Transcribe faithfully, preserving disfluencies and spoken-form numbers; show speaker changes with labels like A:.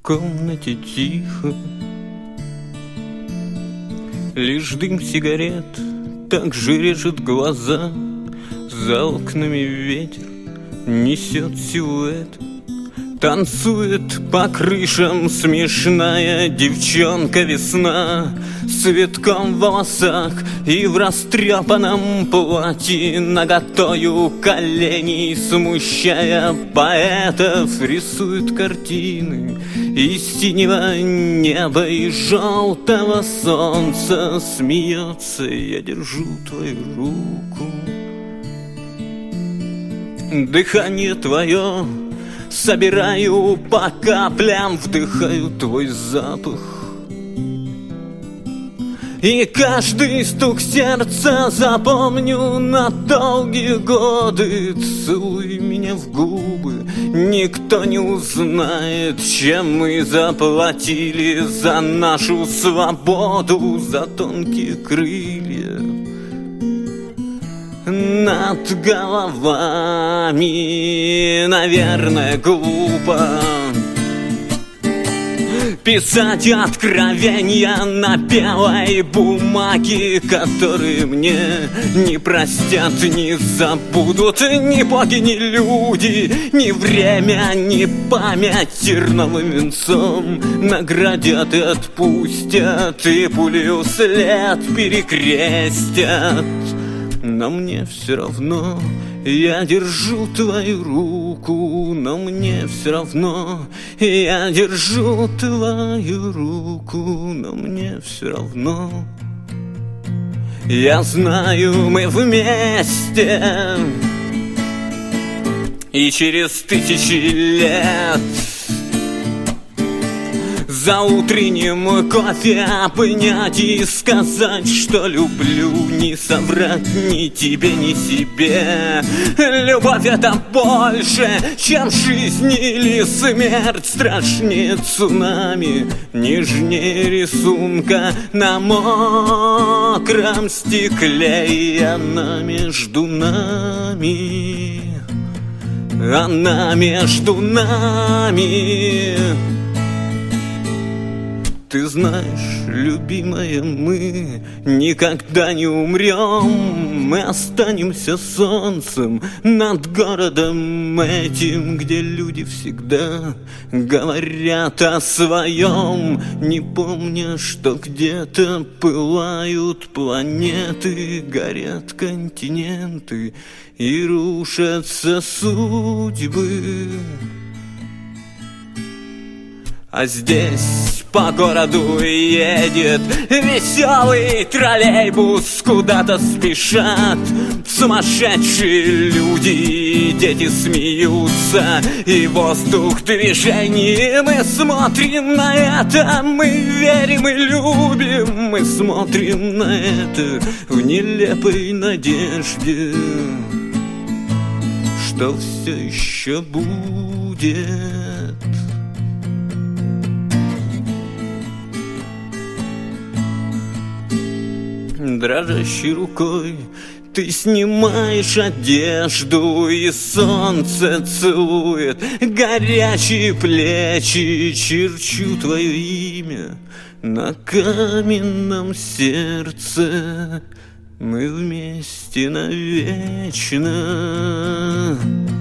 A: комнате тихо, лишь дым сигарет так же режет глаза. За окнами ветер несет силуэт, танцует по крышам смешная девчонка весна, с цветком в волосах и в растрепанном платье, наготою колени смущая поэтов, рисует картины из синего неба и желтого солнца. Смеется: я держу твою руку, дыхание твое собираю по каплям, вдыхаю твой запах. И каждый стук сердца запомню на долгие годы. Целуй меня в губы, никто не узнает, чем мы заплатили за нашу свободу, за тонкие крылья над головами. Наверное, глупо писать откровения на белой бумаге, которые мне не простят, не забудут ни боги, ни люди, ни время, ни память. Терновым венцом наградят и отпустят, и пулю след перекрестят. Но мне все равно, я держу твою руку, но мне все равно, я держу твою руку, но мне все равно. Я знаю, мы вместе, и через тысячи лет за утренним кофе обнять и сказать, что люблю, не соврать ни тебе, ни себе. Любовь — это больше, чем жизнь или смерть, страшнее цунами, нежнее рисунка на мокром стекле. И она между нами, она между нами. Ты знаешь, любимая, мы никогда не умрем. Мы останемся солнцем над городом этим, где люди всегда говорят о своем, не помня, что где-то пылают планеты, горят континенты и рушатся судьбы. А здесь по городу едет веселый троллейбус, куда-то спешат сумасшедшие люди, и дети смеются, и воздух движений. Мы смотрим на это, мы верим и любим, мы смотрим на это в нелепой надежде, что все еще будет. Дрожащей рукой ты снимаешь одежду, и солнце целует горячие плечи. Черчу твое имя на каменном сердце, мы вместе навечно.